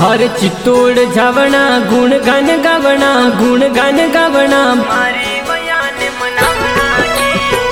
हर चित्तोड़ जावना गुण गान गावना गुण गान गावना मारे बयान मनावना जी।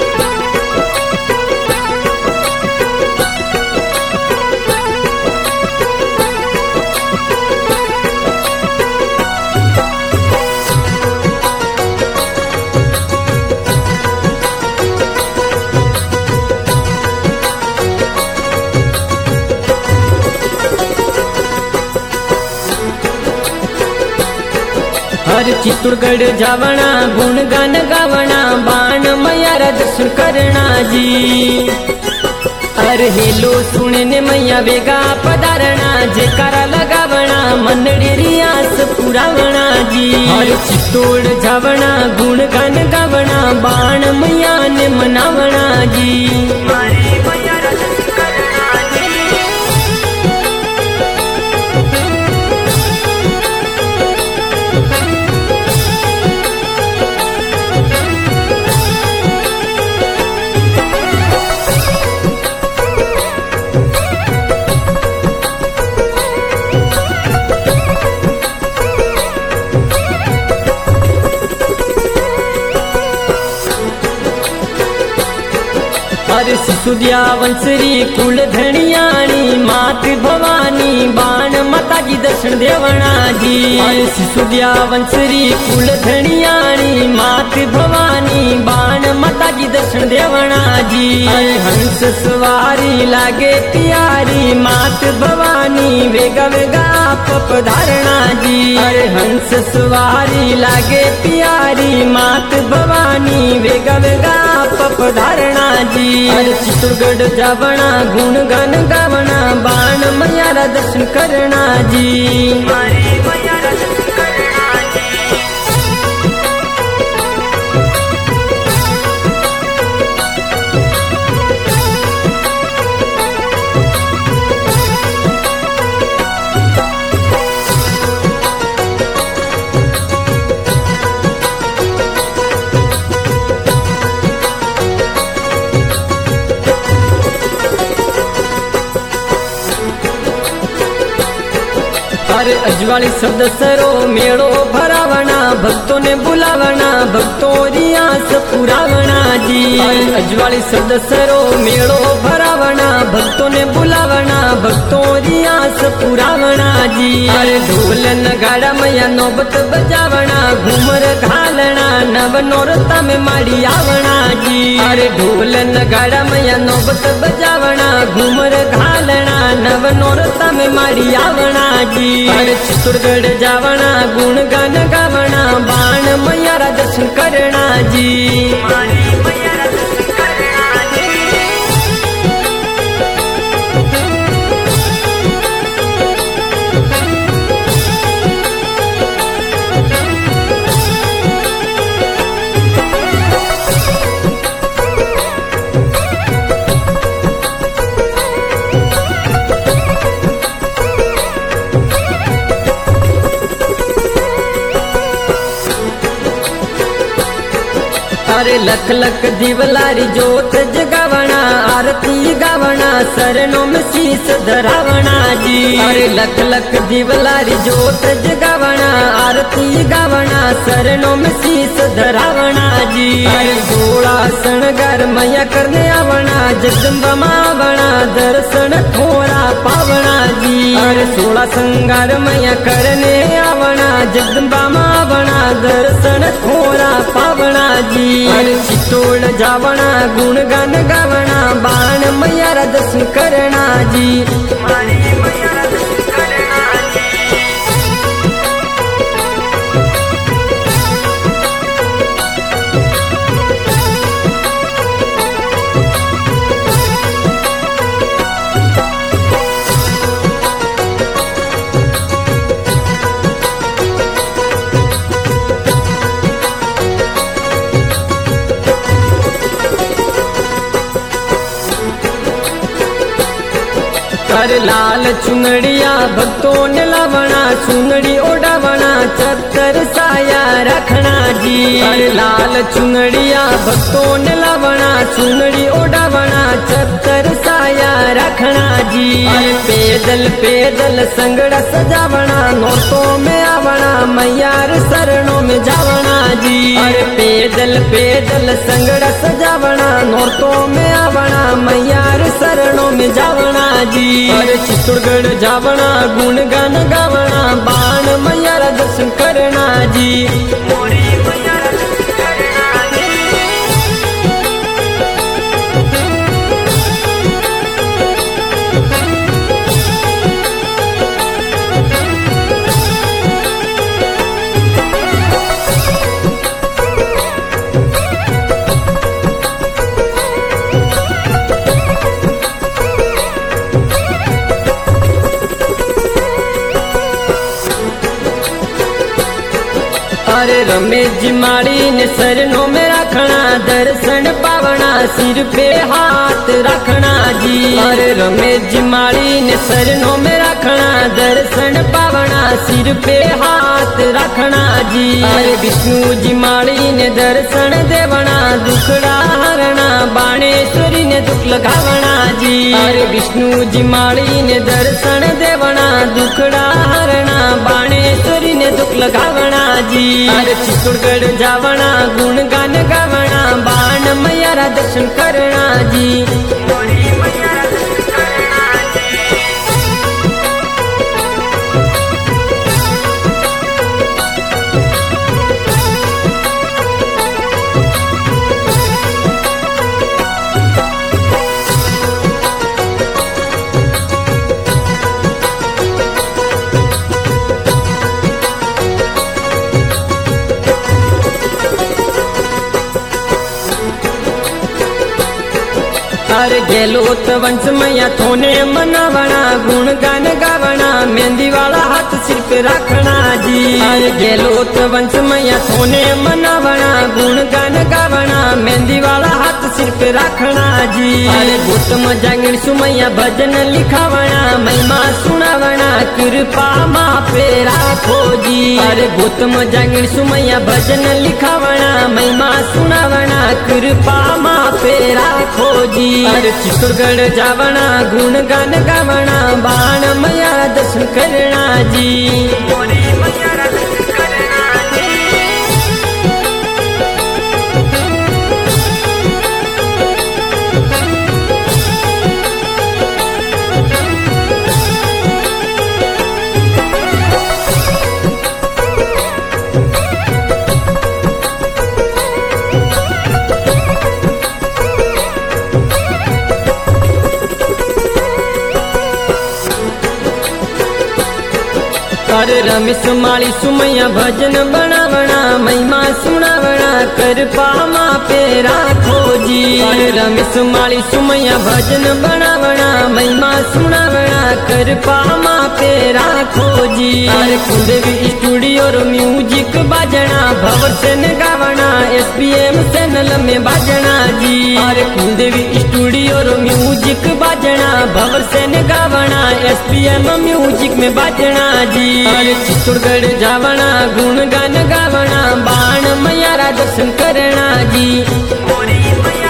हर चित्तौड़गढ़ जावना गुण गान गावना बाण मैया रा दर्शन करना जी। हर हेलो सुनने मैया वेगा पधारना जयकारा लगावना मंडड़ी रियास पुरावना जी। हर चित्तौड़ जावना गुण गान गावना बाण मैया ने मनावना जी। मारे बयान करना जी। हर सिसुदिया वंशरी कुल धनियाणी मात भवानी बाण माता जी दर्शन देवना जी। हर सिसुदिया वंशरी कुल धनियाणी मात भवानी बाण माता जी दर्शन देवना जी। हर हंस सवारी लागे प्यारी मात भवानी वेगा वेगा पधारना जी। हर हंस सवारी लागे प्यारी मात भवानी वेगा वेगा पधारना जी। हर चित्तौड़गढ़ जावना गुण गान गावना बाण मैया रा दर्शन करना जी। मारे बयान करना जी। हर अजवाली शब्द सरो मेड़ो भरावना भक्तों ने बुलावना भक्तों रियास पुरावना जी। हर अजवाली शब्द सरो मेड़ो भरावना भक्तों ने बुलावना भक्तों रियास पुरावना जी। हर ढोल नगाड़ा मैया नौबत बजावना घूमर घालना नव नौरता में माड़ी आवना जी। हर ढोल नगाड़ा मैया नौबत बजावना घूमर घालना नव नौरता में माड़ी आवना जी। हर चित्तौड़गढ़ जावना गुण गान गावना बाण मैया रा दर्शन करना जी। मारे बयान करना जी। अरे लख लख दीवलारी जोत जगावना आरती गावना शरणों में शीस धरावना जी। अरे लख लख दीवलारी जोत जगावना आरती गावना शरणों में शीस धरावना जी। अरे गोला शणगार मैया करने आवना जगदम्बा मावना दर्शन थोड़ा पावना जी। अरे 16 श्रृंगार मैया करने आवना जगदम्बा मावना दर्शन थोड़ा पावना जी। हर चित्तौड़ जावना गुण गान गावना बाण मैया रा दर्शन करना जी। मारे बयान करना जी। हर लाल चुनड़िया भक्तों ने लावना चुनड़ी ओढ़ावना चक्कर साया रखना जी। हर लाल चुनड़िया भक्तों ने लावना चुनड़ी ओढ़ावना चक्कर साया रखना जी। पेद पैदल संगड़ा सजावना नोटों में आवना मैयार शरणों में जावना जी। अरे पैदल संगड़ा सजावना नोटों में आवना मैयार शरणों में जावना जी। अरे चित्तौड़गढ़ जावना गुणगान गावना बाण मैयार दर्शन करना जी। मोरी मैया दर्शन करना जी। अरे रमेश जी माड़ी ने शरणों में रखना दर्शन पावना सिर पे हाथ रखना जी। अरे रमेश जी माड़ी ने शरणों में रखना दर्शन पावना सिर पे हाथ रखना जी। अरे विष्णु जी माड़ी ने दर्शन देवना दुखड़ा हरना बाणेश्वरी ने दुख लगावना जी। अरे विष्णु जी माड़ी ने दर्शन देवना दुखड़ा हरना बाणेश्वरी ने दुख लगावना जी। अरे चित्तौड़गढ़ जावना गुणगान गावना बाण मैयारा दर्शन करना जी। मोरी मैया दर्शन करना जी। अरे गेलो तो वंश मैया थोने मनावना गुणगान गावना मेहंदी वाला हाथ सिर पे रखना जी। अरे गेलो तो वंश मैया थोने मनावना गुणगान गावना मेहंदी वाला हाथ सिर पे रखना जी। अरे गौतम जांगिड़ सुमैया भजन लिखावना महिमा सुनावना कृपा माँ पे राखो जी। अरे गौतम जांगिड़ सुमैया भजन लिखावना महिमा सुनावना कृपा माँ पे राखो जी। अरे चित्तौड़गढ़ जावना गुणगान गावना बाण मैया दर्शन करना जी। मोरी मैया दर्शन करना जी। अरे रमेश माली सुमैया भजन बनावना महिमा सुनावना कृपा माँ पे राखो जी। अरे रमेश माली सुमैया भजन बनावना महिमा सुनावना कृपा माँ पे राखो जी। अरे कुलदेवी स्टूडियो रो म्यूजिक बाजना भवर सेन गावना SBM चैनल में बाजना जी। अरे कुलदेवी स्टूडियो रो म्यूजिक बाजना भवर सेन गावना SBM म्यूजिक में बाजना जी। अरे चित्तौड़गढ़ जावना गुणगान गावना बाण मैयारा दर्शन करना जी। मोरी मैया